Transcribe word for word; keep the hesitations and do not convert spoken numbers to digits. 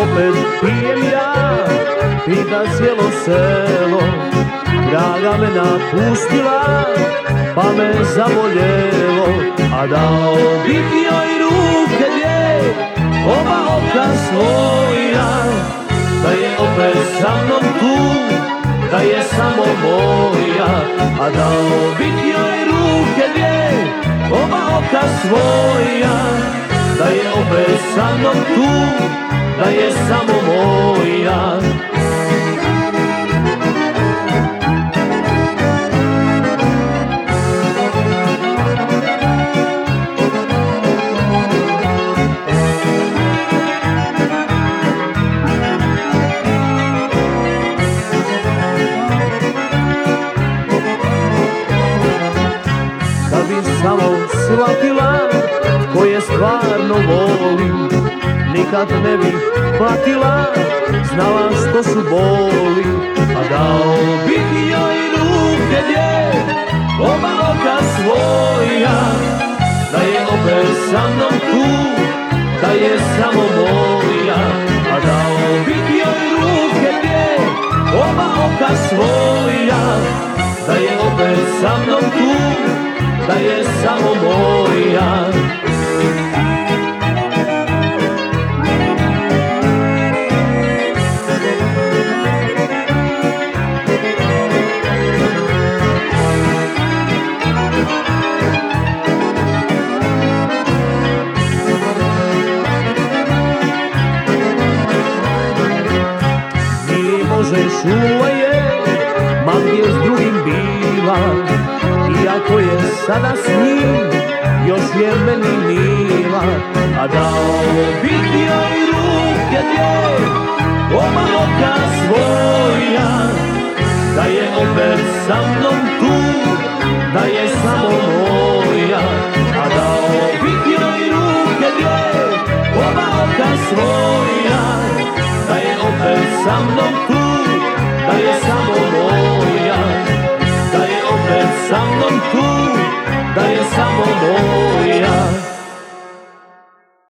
opet pijem ja, pita cijelo selo. Draga me napustila, pa me zavoljelo, a dao bih joj ruke dvije, oba oka svoja, da je opet sa mnom tu, da je samo moja. A dao bih joj ruke dvije, oba oka svoja, da je opet sa mnom tu, da je samo moja. Kad bi samo shvatila tko je stvarno volim, nikad ne bih patila, znala što su boli. A dao bih joj ruke dvije, oba oka svoja, da je opet sa mnom tu, da je samo moja. A dao bih joj ruke dvije, oba oka svoja, da je opet sa mnom tu, da je samo moja. Mili Bože, čuvaj je, ma gdje s drugim bila, iako je sada s njim, još je meni mila. A dao bih joj ruke dvije, oba oka svoja,